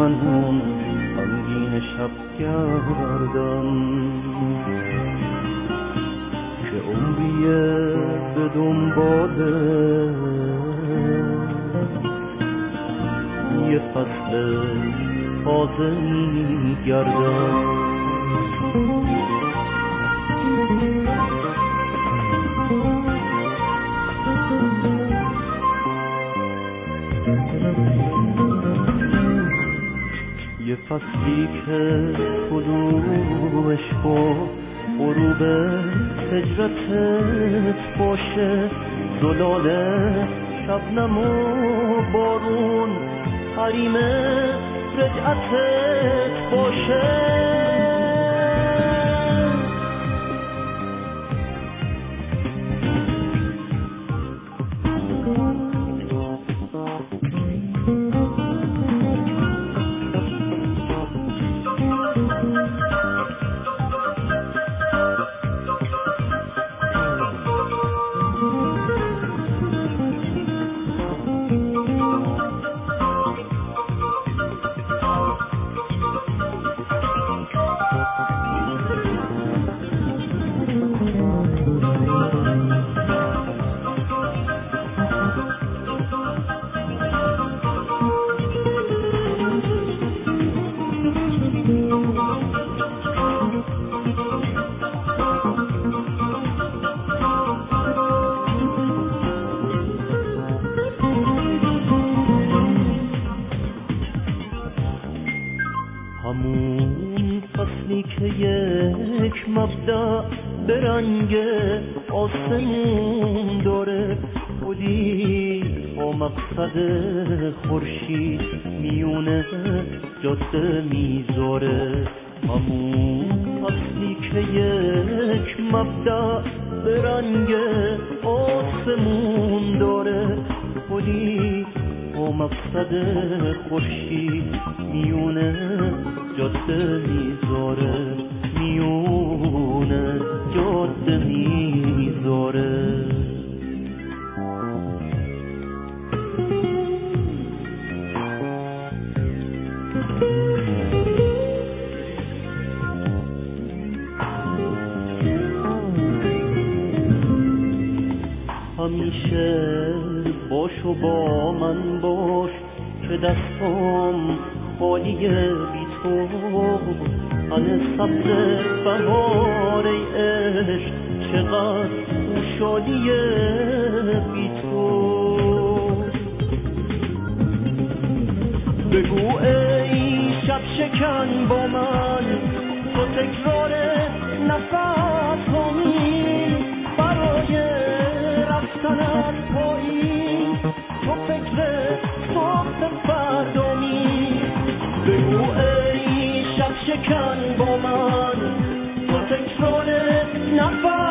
من اون غمگین شب گردم که عمریه به دنباله یه فصل تازه میگردم. یه فصلی که طلوعش با غروب هجرتت باشه، زلال شبنم و بارون حریم رجعتت باشه. همون فصلی که یک مبدأ به رنگ آسمون داره، خودی با مقصد خورشید میونه جاده میذاره. همون فصلی که یک مبدأ به رنگ آسمون داره، خودی با مقصد خورشید میونه جاده میذاره، میونه جاده میذاره. همیشه باش و با من باش که دستم خالیه بی تو، همه سبز بهار ای عشق چقدر خوشحالیه بی تو. بگو ای شب شکن با من تو تکرار نفس همی برای رفتن از پایین، تو فکر صبح فردامی. بگو ای شب شکن با من تو تکرار نفس